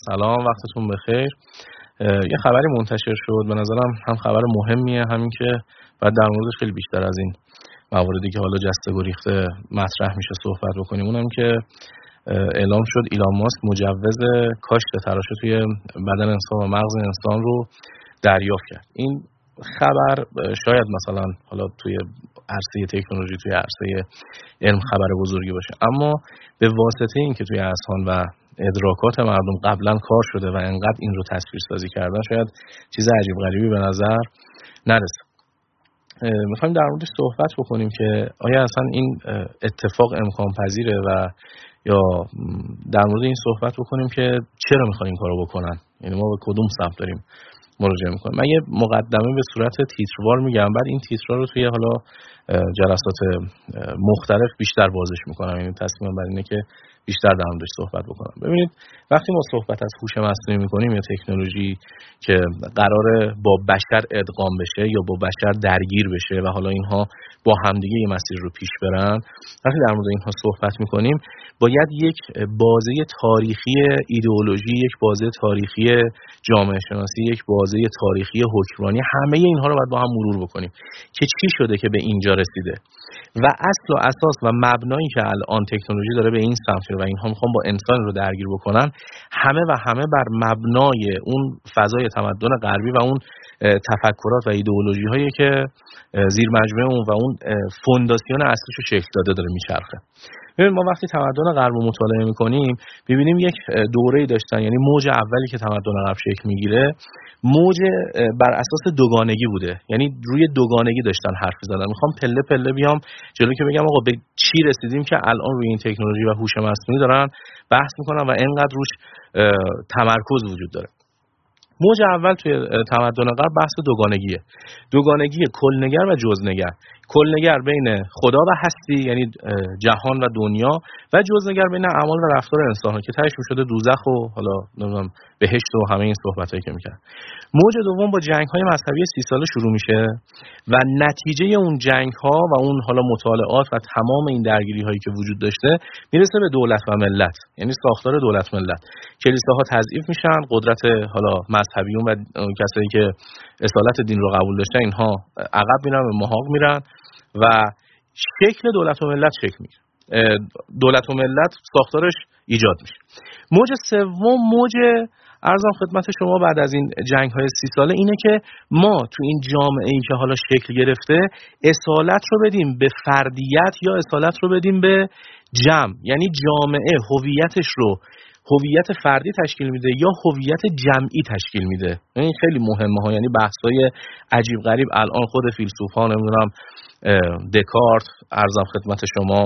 سلام، وقتتون بخیر. یه خبری منتشر شد، به نظرم هم خبر مهمیه، همین که باید در موردش خیلی بیشتر از این مواردی که حالا جسته گریخته مطرح میشه صحبت بکنیم. اونم که اعلام شد ایلان ماسک مجوز کاشت تراشه توی بدن انسان و مغز انسان رو دریافت کرد. این خبر شاید مثلا حالا توی عرصه تکنولوژی، توی عرصه علم خبر بزرگی باشه، اما به واسطه این که توی اذهان و ادراکات مردم قبلا کار شده و انقدر این رو تصویر سازی کردن، شاید چیز عجیب غریبی به نظر نرسه. میخوایم در موردش صحبت بکنیم که آیا اصلا این اتفاق امکان پذیره و یا در مورد این صحبت بکنیم که چرا میخوان این کارو بکنن، یعنی ما به کدوم سمت داریم مراجعه میکنیم. من یه مقدمه به صورت تیتروار میگم، بعد این تیترها رو توی حالا جلسات مختلف بیشتر بازش میکنم، یعنی تصمیمم بر اینه که بیشتر در موردش صحبت بکنم. ببینید، وقتی ما صحبت از هوش مصنوعی میکنیم یا تکنولوژی که قراره با بشر ادغام بشه یا با بشر درگیر بشه و حالا اینها با همدیگه یه مسیر رو پیش برن، وقتی در مورد اینها صحبت میکنیم باید یک بازه تاریخی ایدئولوژی، یک بازه تاریخی جامعه شناسی، یک بازه تاریخی حکمرانی، همه اینها رو باید با هم مرور بکنیم که چی شده که به اینجا رسیده و اصل و اساس و مبنایی که الان تکنولوژی داره به این سمت و اینها میخوان با انسان رو درگیر بکنن، همه بر مبنای اون فضای تمدن غربی و اون تفکرات و ایدئولوژی هایی که زیر مجموعه اون و اون فونداسیون اصلیش رو شکل داده داره میچرخه. ببین، ما وقتی تمدن غرب رو مطالعه میکنیم ببینیم یک دوره‌ای داشتن، یعنی موج اولی که تمدن غرب شکل میگیره موج بر اساس دوگانگی بوده، یعنی روی دوگانگی داشتن حرف می‌زدن. میخوام پله پله بیام جلو که بگم آقا به چی رسیدیم که الان روی این تکنولوژی و هوش مصنوعی دارن بحث میکنن و اینقدر روش تمرکز وجود داره. موج اول توی تمدن غرب بحث دوگانگیه، دوگانگی کلنگر و جزنگر. کلنگر بین خدا و هستی، یعنی جهان و دنیا، و جزنگر بین اعمال و رفتار انسان ها که تهش میشده دوزخ و حالا نمیدونم بهشت و همه این صحبتایی که میکرد. موج دوم با جنگ های مذهبی 30 ساله شروع میشه و نتیجه اون جنگ ها و اون حالا مطالعات و تمام این درگیری هایی که وجود داشته میرسه به دولت و ملت، یعنی ساختار دولت ملت. کلیساها تضعیف میشن، قدرت حالا مذهبیون و کسایی که اصالت دین رو قبول داشتن اینها عقب میرن و محاق میرن و شکل دولت و ملت شکل میگیره. دولت و ملت ساختارش ایجاد میشه. موج سوم، موج عرضم خدمت شما بعد از این جنگ های 30 ساله اینه که ما تو این جامعه ای که حالا شکل گرفته اصالت رو بدیم به فردیت یا اصالت رو بدیم به جمع، یعنی جامعه هویتش رو هویت فردی تشکیل میده یا هویت جمعی تشکیل میده. این خیلی مهمه ها، یعنی بحث‌های عجیب غریب الان خود فیلسوفا، نمیدونم دکارت، عرضم خدمت شما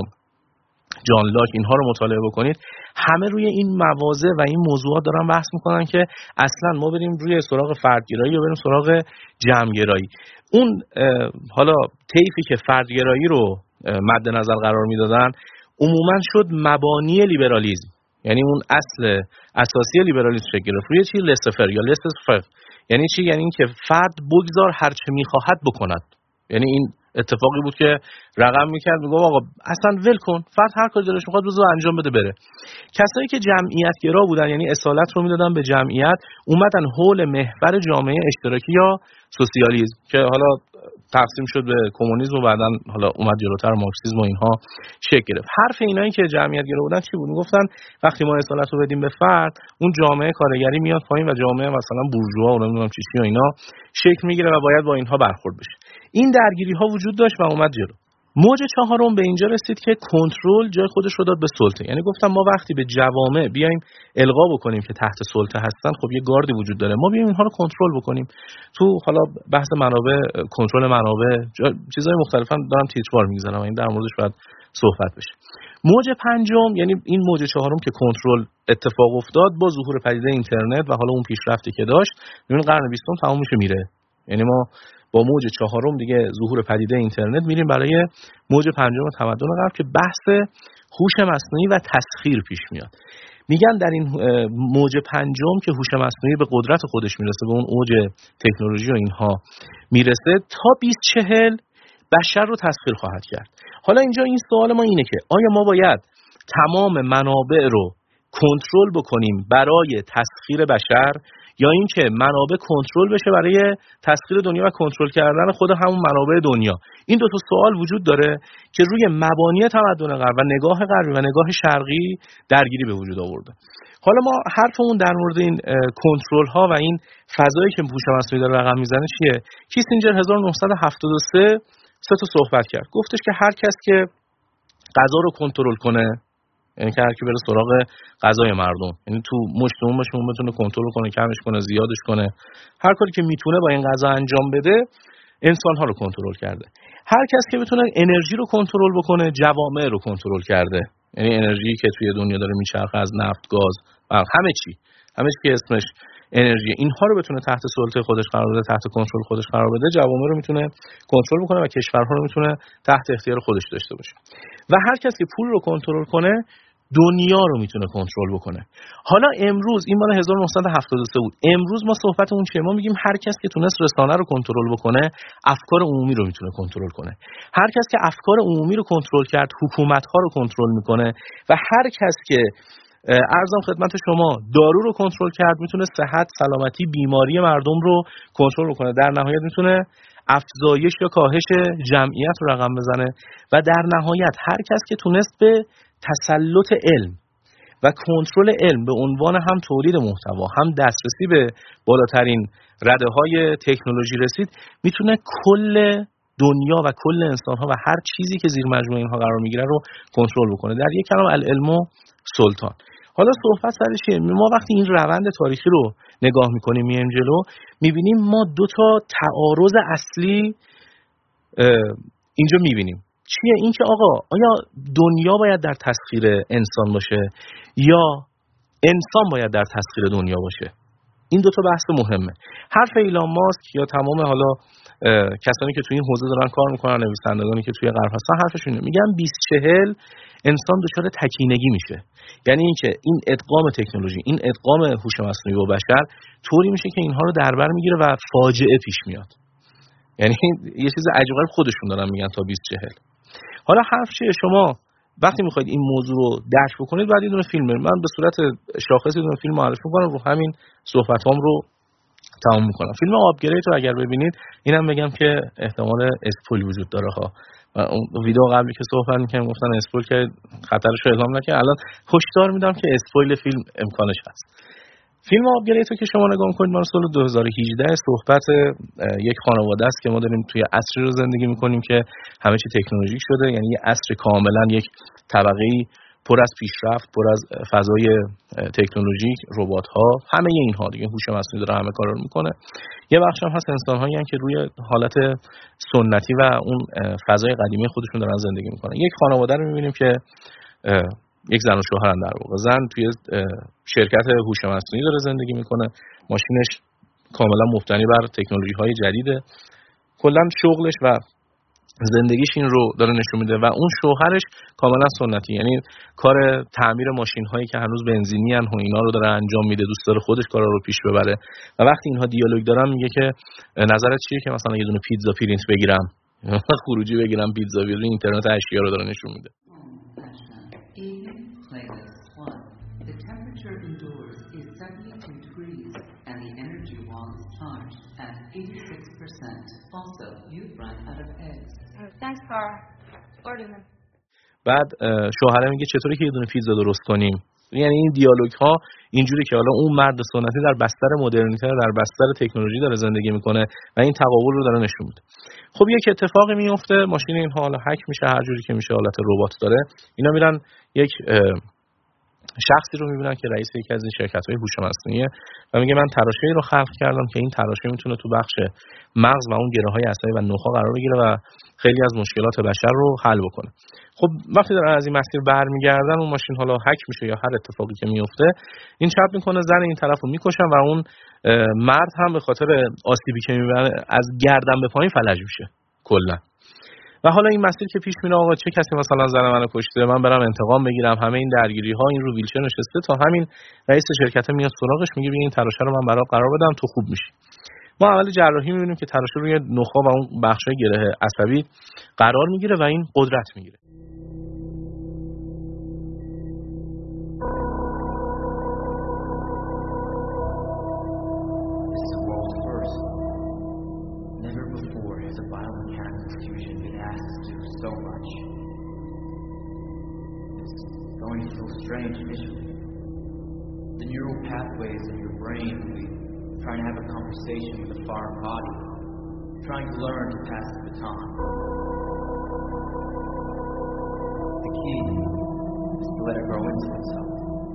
جان لاک، اینها رو مطالعه بکنید، همه روی این مواضع و این موضوعات دارن بحث میکنن که اصلا ما بریم روی سراغ فردگرایی یا بریم سراغ جمعگرایی. اون حالا طیفی که فردگرایی رو مد نظر قرار میدادن عموما شد مبانی لیبرالیسم، یعنی اون اصل اساسی لیبرالیسم شکل گرفت روی چی؟ لسفر یا لسفر. یعنی چی؟ یعنی این که فرد بگذار هر چه میخواهد بکند. یعنی این اتفاقی بود که رقم میکرد، میگه آقا اصلا ول کن، فرد هر کاری دلش میخواد بذار انجام بده بره. کسایی که جمعیت گرا بودن، یعنی اصالت رو میدادن به جمعیت، اومدن حول محور جامعه اشتراکی یا سوسیالیسم که حالا تقسیم شد به کمونیسم و بعدن حالا اومد جلوتر مارکسیسم و اینها شکل گرفت. حرف اینایی که جمعیت گرا بودن چی بود؟ میگفتن وقتی ما اصالت رو بدیم به فرد، اون جامعه کارگری میاد پایین و جامعه مثلا بورژوا و نمیدونم چی و اینا شکل میگیره و باید با اینها برخورد بشه. این درگیری ها وجود داشت و اومد جلو. موج چهارم به اینجا رسید که کنترل جای خودش رو داد به سلطه. یعنی گفتم ما وقتی به جوامع بیایم القا بکنیم که تحت سلطه هستن، خب یه گاردی وجود داره، ما بیایم اینها رو کنترل بکنیم. تو حالا بحث منابع، کنترل منابع، چیزای مختلفا دارم تیتروار میگذارم، این در موردش باید صحبت بشه. موج پنجم، یعنی این موج چهارم که کنترل اتفاق افتاد با ظهور پدیده اینترنت و حالا اون پیشرفتی که داشت، ببین قرن 20 تموم میشه میره. یعنی ما با موج چهارم دیگه ظهور پدیده اینترنت میریم برای موج پنجم تمدن غرب که بحث هوش مصنوعی و تسخیر پیش میاد. میگن در این موج پنجم که هوش مصنوعی به قدرت خودش میرسه، به اون اوج تکنولوژی و اینها میرسه، تا 2040 بشر رو تسخیر خواهد کرد. حالا اینجا این سوال ما اینه که آیا ما باید تمام منابع رو کنترل بکنیم برای تسخیر بشر، یا اینکه منابع کنترل بشه برای تسخیر دنیا و کنترل کردن خود همون منابع دنیا. این دو تا سوال وجود داره که روی مبانی تمدن غرب و نگاه غربی و نگاه شرقی درگیری به وجود آورده. حالا ما حرفمون در مورد این کنترل ها و این فضایی که هوش مصنوعی داره رقم میزنه چیه؟ کیسینجر 1973 سه تا صحبت کرد. گفتش که هر کس که غذا رو کنترل کنه، یعنی که هر کی بره سراغ غذای مردم، یعنی تو مشتمون باشه، اون بتونه کنترل کنه، کمش کنه، زیادش کنه، هر کاری که میتونه با این غذا انجام بده، انسان ها رو کنترل کرده. هر کس که بتونه انرژی رو کنترل بکنه، جوامع رو کنترل کرده. یعنی انرژی که توی دنیا داره میچرخه، از نفت، گاز و همه چی که اسمش انرژی، اینها رو بتونه تحت سلطه خودش قرار بده، تحت کنترل خودش قرار بده، جوامع رو میتونه کنترل بکنه و کشورها رو میتونه تحت اختیار خودش داشته باشه. و هر کس که پول رو کنترل کنه، دنیا رو میتونه کنترل بکنه. حالا امروز، این مال 1973 بود، امروز ما صحبتمون چیه؟ ما میگیم هر کس که تونست رسانه رو کنترل بکنه، افکار عمومی رو میتونه کنترل کنه. هر کس که افکار عمومی رو کنترل کرد، حکومت‌ها رو کنترل میکنه. و هر کس که عرضم خدمت شما دارو رو کنترل کرد، میتونه صحت، سلامتی، بیماری مردم رو کنترل کنه. در نهایت میتونه افزایش یا کاهش جمعیت رو رقم بزنه. و در نهایت هر کس که تونست به تسلط علم و کنترل علم به عنوان هم تولید محتوا، هم دسترسی به بالاترین رده‌های تکنولوژی رسید، میتونه کل دنیا و کل انسان‌ها و هر چیزی که زیر مجموعه اینها قرار میگیره رو کنترل بکنه. در یک کلام العلم سلطان. حالا صحبت سر چیه؟ ما وقتی این روند تاریخی رو نگاه میکنیم میایم جلو، میبینیم ما دو تا تعارض اصلی اینجا میبینیم. چیه؟ این که آقا آیا دنیا باید در تسخیر انسان باشه یا انسان باید در تسخیر دنیا باشه؟ این دو تا بحث مهمه. حرف ایلان ماسک یا تمام حالا کسانی که توی این حوزه دارن کار میکنن، نویسندگانی که توی غرب هستن، حرفشون میگن 2040 انسان دچار تکینگی میشه. یعنی اینکه این ادغام تکنولوژی، این ادغام هوش مصنوعی و بشر طوری میشه که اینها رو در بر میگیره و فاجعه پیش میاد. یعنی یه چیز عجیب غریب خودشون دارن میگن تا 2040. حالا حرف چیه؟ شما وقتی میخواید این موضوع رو درک بکنید، بعد یه دونه فیلم من به صورت شاخص یه دونه فیلم معرفی میکنم، رو همین صحبتام رو تمام میکنم. فیلم آپگرید رو اگر ببینید، اینم بگم که احتمال اسپویل وجود داره ها. و اون ویدیو قبلی که صحبت میکنم گفتن اسپویل که خطرش رو اعلام نکنه، الان هشدار میدم که اسپویل فیلم امکانش هست. فیلم آپگرید رو که شما نگاه میکنید، ما سال 2018 صحبت یک خانواده است که ما داریم توی عصری رو زندگی میکنیم که همه چی تکنولوژیک شده. یعنی یه عصر کاملا یک طبقه‌ای پر از پیشرفت، پر از فضای تکنولوژیک، ربات‌ها، همه اینها دیگه، هوش مصنوعی داره همه کارا رو میکنه. یه بخش هم هست انسان‌هایی که روی حالت سنتی و اون فضای قدیمی خودشون دارن زندگی میکنن. یک خانواده رو میبینیم که یک زن و شوهرن، در واقع زن توی شرکت هوش مصنوعی داره زندگی میکنه، ماشینش کاملا مبتنی بر تکنولوژی‌های جدیده، کلا شغلش و زندگیش این رو داره نشون میده. و اون شوهرش کاملا سنتی، یعنی کار تعمیر ماشین‌هایی که هنوز بنزینی ان و اینا رو داره انجام میده، دوست داره خودش کارا رو پیش ببره. و وقتی اینها دیالوگ دارن میگه که نظرت چیه که مثلا یه دونه پیتزا پرینت بگیرم، خروجی بگیرم پیتزا، روی اینترنت اشیا رو داره نشون میده. بعد شوهره میگه چطوری که یه دونه پیتزا درست کنیم. یعنی این دیالوگ ها اینجوری که حالا اون مرد سنتی در بستر مدرنیته، در بستر تکنولوژی داره زندگی میکنه و این تقابل رو داره نشون میده. خب یک اتفاقی میفته، ماشین اینها حالا هک میشه، هر جوری که میشه حالت ربات داره. اینا میرن یک شخصی رو میبینن که رئیس یکی از این شرکت‌های هوش مصنوعیه و میگه من تراشه‌ای رو خلق کردم که این تراشه میتونه تو بخش مغز و اون گره‌های عصبی و نخاع قرار بگیره و خیلی از مشکلات بشر رو حل بکنه. خب وقتی دارن از این مسیر برمیگردن، اون ماشین حالا هک میشه یا هر اتفاقی که میفته، این چپ میکنه، زن این طرفو میکشن و اون مرد هم به خاطر آسیبی که میبره از گردن به پایین فلج میشه کلا. و حالا این مسیر که پیش میره، آقا چه کسی مثلا زن منو کشته، من برم انتقام بگیرم، همه این درگیری ها، این رو ویلچر نشسته، تا همین رئیس شرکت میاد سراغش میگه بیا این تراشه رو من برات قرار بدم تو خوب میشی. ما اول جراحی میبینیم که تراشه روی نخاع و اون بخشای گره عصبی قرار میگیره و این قدرت میگیره. strange initially. The neural pathways in your brain will be trying to have a conversation with a foreign body, trying to learn to pass the baton. The key is to let it grow into itself.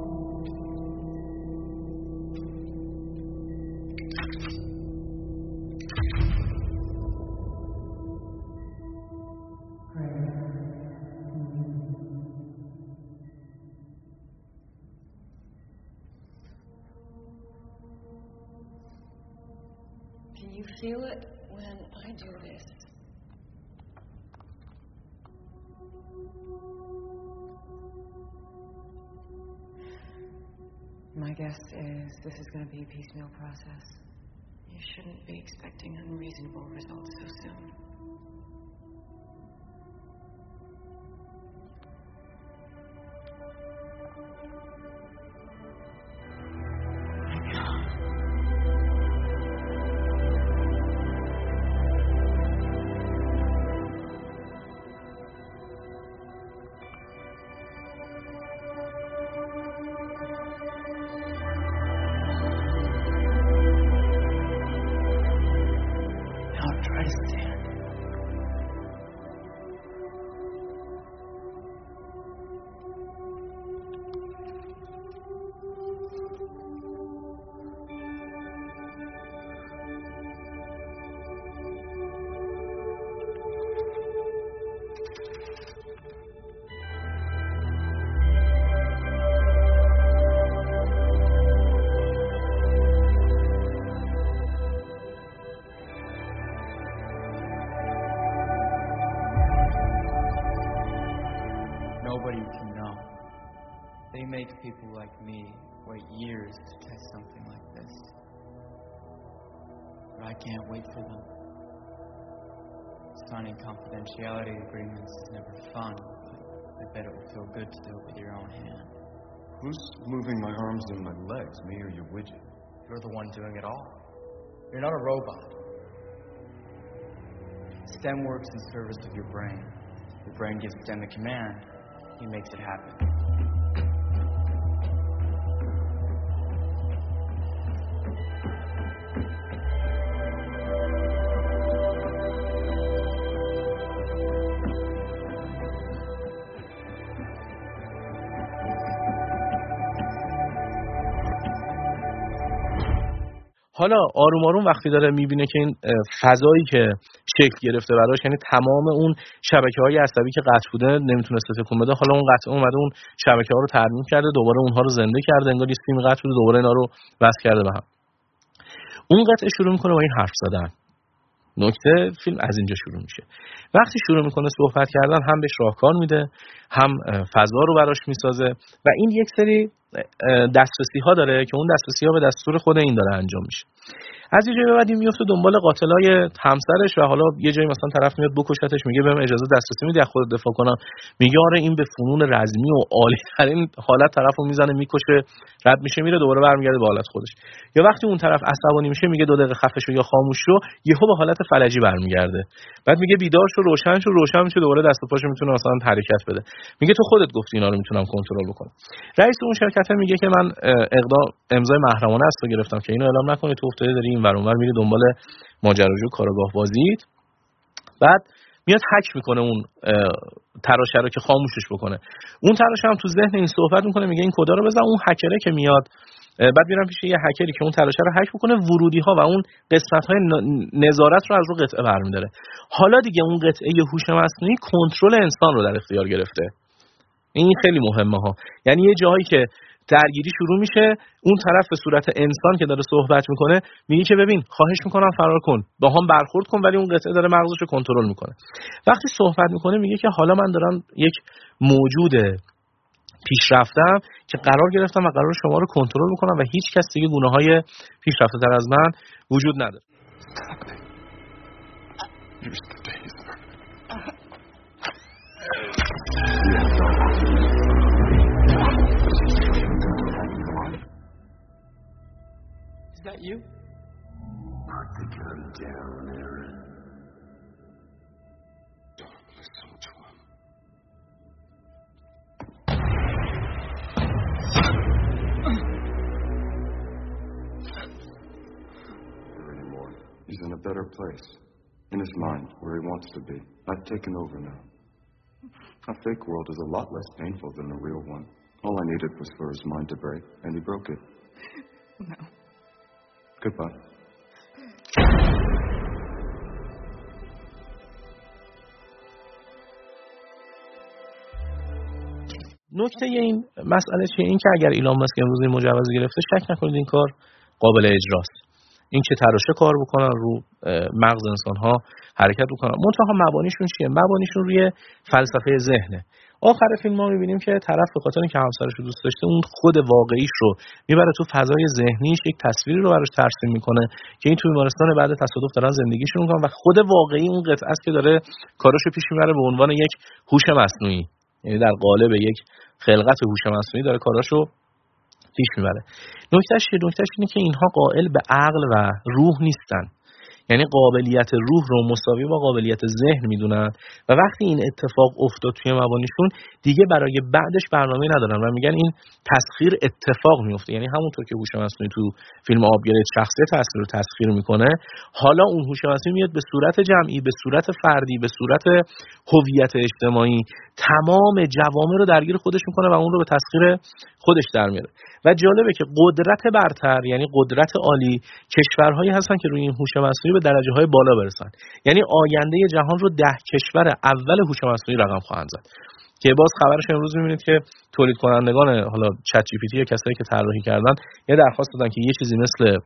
Can you feel it when I do this? My guess is this is going to be a piecemeal process. You shouldn't be expecting unreasonable results so soon. Nobody can know. They make people like me wait years to test something like this. But I can't wait for them. Signing confidentiality agreements is never fun, but I bet it will feel good to do it with your own hand. Who's moving my arms and my legs, me or your widget? You're the one doing it all. You're not a robot. STEM works in service of your brain. Your brain gives STEM a command. He makes it happen. حالا آروم آروم وقتی داره میبینه که این فضایی که شکل گرفته براش، یعنی تمام اون شبکه‌های عصبی که قطع بوده نمیتونسته تکون بده، حالا اون قطع اومده اون شبکه‌ها رو ترمیم کرده، دوباره اونها رو زنده کرده، انگار سیم قطع بوده دوباره اینا رو وصل کرده به هم. اون قطعه شروع میکنه با این حرف زدن. نکته فیلم از اینجا شروع میشه. وقتی شروع میکنه صحبت کردن، هم بهش راهکار میده، هم فضا رو براش میسازه و این یک سری دسترسی ها داره که اون دسترسی ها به دستور خود این داره انجام میشه. از یه جایی به بعد میفته دنبال قاتلای همسرش و حالا یه جایی مثلا طرف میاد بکشتش، میگه بهم اجازه دسترسی میدی از خودت دفاع کنم، میگه آره این به فنون رزمی و عالی ترین حالت طرفو میزنه میکشه، رد میشه میره دوباره برمیگرده به حالت خودش. یا وقتی اون طرف عصبانی میشه میگه 2 دقیقه خفه شو یا خاموش شو، یهو به حالت فلجی برمیگرده، بعد میگه بیدار شو روشن میشه دوباره دست و پاشو میتونه مثلا حرکت بده، میگه تو خودت گفتی اینا رو میتونم کنترل بکنم. رئیس اون شرکت میگه که من امضای محرمانه از تو گرفتم که اینو اعلام نکنی، تو افتاده داری این ور اون ور میری دنبال ماجراجو کارگاه بازیت. بعد میاد هک میکنه اون تراشه رو که خاموشش بکنه. اون تراشه هم تو ذهن این صحبت میکنه، میگه این کدا رو بزن. اون هکره که میاد بعد میرم پیش یه هکری که اون تراشه رو هک میکنه، ورودی ها و اون قسمت های نظارت رو از رو قطعه برمی‌داره. حالا دیگه اون قطعه هوش مصنوعی کنترل انسان رو در اختیار گرفته. این خیلی مهمه ها. یعنی یه جایی که درگیری شروع میشه، اون طرف به صورت انسان که داره صحبت میکنه میگه که ببین خواهش میکنم فرار کن، با هم برخورد کن، ولی اون قطعه داره مغزش رو کنترل میکنه. وقتی صحبت میکنه میگه که حالا من دارم یک موجود پیشرفتم که قرار گرفتم و قرار شما رو کنترل بکنم و هیچ کس دیگه گونه‌های پیشرفته تر از من وجود نداره. Is that you? Put the gun down, Aaron. Don't listen to him. He's in a better place. In his mind, where he wants to be. I've taken over now. A fake world is a lot less painful than a real one. All I needed was for his mind to break, and he broke it. No. Goodbye. نکته این مسئله چیه؟ این که اگر ایلان مسک امروز این مجوز گرفته، شک نکنید این کار قابل اجراست. این که تراشه کار بکنن رو مغز انسان‌ها حرکت بکنن. منتها مبانیشون چیه؟ مبانیشون روی فلسفه ذهنه. آخر فیلم ما می‌بینیم که طرف به خاطر اینکه همسرش رو دوست داشته، اون خود واقعیش رو میبره تو فضای ذهنیش، یک تصویری رو براش ترسیم میکنه که این توی بیمارستان بعد تصادف دارن زندگیشون میکنن و خود واقعی اون قطعه است که داره کاراشو پیش میبره به عنوان یک هوش مصنوعی. یعنی در قالب یک خلقت هوش مصنوعی داره کاراشو پیش میبره. نکتهش اینه که اینها قائل به عقل و روح نیستن. یعنی قابلیت روح رو مساوی با قابلیت ذهن میدونن و وقتی این اتفاق افتاد توی مبانیشون، دیگه برای بعدش برنامه ندارن و میگن این تسخیر اتفاق میفته. یعنی همونطور که هوش مصنوعی تو فیلم آبگرید شخصیت اصلی رو تسخیر میکنه، حالا اون هوش مصنوعی میاد به صورت جمعی، به صورت فردی، به صورت هویت اجتماعی تمام جوامع رو درگیر خودش میکنه و اون رو به تسخیر خودش در میاره. و جالبه که قدرت برتر، یعنی قدرت عالی، کشورهایی هستن که روی این هوش مصنوعی به درجه‌های بالا برسن. یعنی آینده جهان رو 10 کشور اول هوش مصنوعی رقم خواهند زد. که باز خبرش امروز می‌بینید که تولید کنندگان حالا چت جی پی تی یا کسایی که طراحی کردن یه درخواست دادن که یه چیزی مثل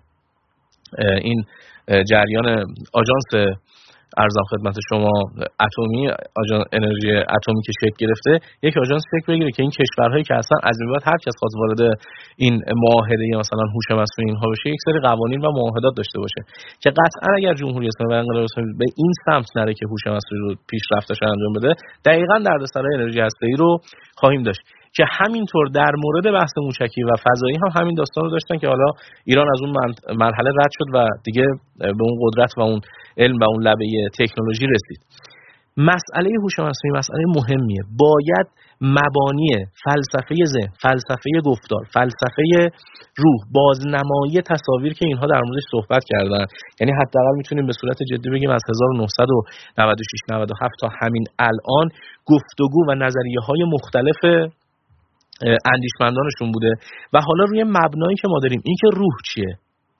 این جریان آژانس ارزم خدمت شما اتمی، آژانس انرژی اتمی که شکل گرفته، یک آژانس شکل بگیره که این کشورهایی که اصلا از این بعد هر کس خواست وارد این معاهده یا مثلا هوش مصنوعی اینها بشه، یک سری قوانین و معاهدات داشته باشه که قطعا اگر جمهوری اسلامی و انقلاب اسلامی به این سمت نره که هوش مصنوعی رو پیشرفتش انجام بده، دقیقاً دردسرای انرژی هسته‌ای رو خواهیم داشت. که همینطور در مورد بحث موشکی و فضایی هم همین داستان رو داشتن که حالا ایران از اون مرحله رد شد و دیگه به اون قدرت و اون علم و اون لبه تکنولوژی رسید. مسئله هوش مصنوعی مسئله مهمیه. باید مبانی فلسفه ذهن، فلسفه گفتار، فلسفه روح، بازنمایی تصاویر که اینها در موردش صحبت کردن، یعنی حداقل میتونیم به صورت جدی بگیم از 1996 97 تا همین الان گفتگو و نظریه‌های مختلف اندیشمندانشون بوده و حالا روی مبنایی که ما داریم، این که روح چیه،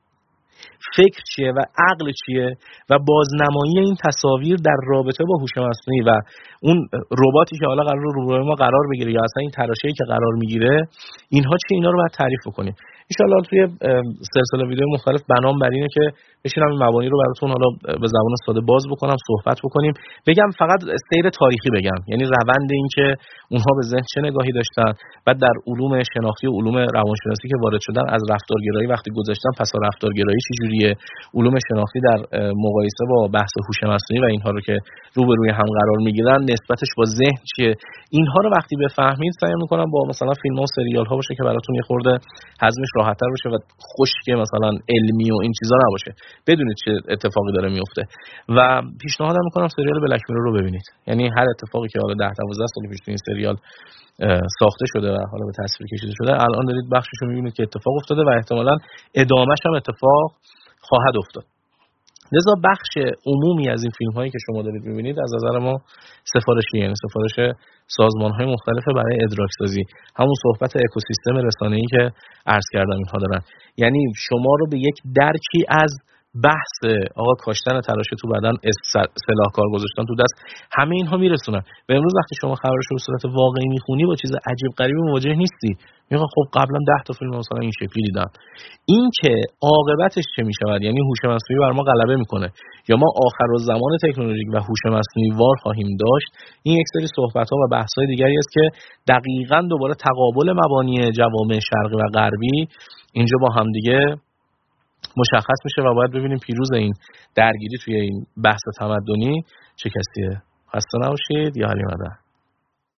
فکر چیه و عقل چیه و بازنمایی این تصاویر در رابطه با هوش مصنوعی و اون رباتی که حالا قرار روبروی ما قرار بگیره یا اصلا این تراشه‌ای که قرار میگیره، اینها چیه، اینا رو باید تعریف بکنیم. ان شاءالله توی سلسله ویدیو مختلف بنام بر اینه که بشینم این مبانی رو براتون حالا به زبان ساده باز بکنم، صحبت بکنیم، بگم فقط سیر تاریخی بگم، یعنی روند این که اونها به ذهن چه نگاهی داشتن و در علوم شناختی و علوم روانشناسی که وارد شدن از رفتارگرایی وقتی گذاشتن پس رفتارگرایی چه جوریه، علوم شناختی در مقایسه با بحث هوش مصنوعی و اینها رو که روبروی هم قرار میگیرن نسبتش با ذهن چیه، اینها رو وقتی بفهمید سعی میکنم با مثلا فیلم ها و سریال ها باشه که براتون یه خورده هضمش راحت‌تر باشه و خشک مثلا علمی و این چیزا نباشه، بدونید چه اتفاقی داره میفته. و پیشنهاد میکنم سریال بلک میرور رو ببینید. یعنی هر اتفاقی که حالا 10 تا 12 سال پیش این سریال ساخته شده و حالا به تصویر کشیده شده، الان دارید بخشش رو میبینید که اتفاق افتاده و احتمالاً ادامه‌ش هم اتفاق خواهد افتاد. لذا بخش عمومی از این فیلم هایی که شما دارید میبینید از نظر ما سفارشی، یعنی سفارش سازمان های مختلف برای ادراک سازی، همون صحبت اکوسیستم رسانه‌ای که عرض کردم اینها دارن. یعنی شما رو به یک درکی از بحث آقا کاشتن تراشه تو بدن، سلاح کار گذاشتن تو دست، همه اینها میرسونن. و امروز وقتی شما خبرش رو به صورت واقعی میخونی با چیز عجیب غریبی مواجه نیستی. میگه خب قبلا 10 تا فیلم مثلا این شکلی دیدم. این که عاقبتش چه میشود، یعنی هوش مصنوعی بر ما غلبه میکنه یا ما آخرالزمان تکنولوژیک و هوش مصنوعی وار خواهیم داشت، این یک سری صحبت ها و بحث های دیگری است که دقیقاً دوباره تقابل مبانی جوامع شرقی و غربی اینجا با هم دیگه مشخص میشه و باید ببینیم پیروز این درگیری توی این بحث تمدنی چه کسیه. خسته نباشید. یا علی مدد.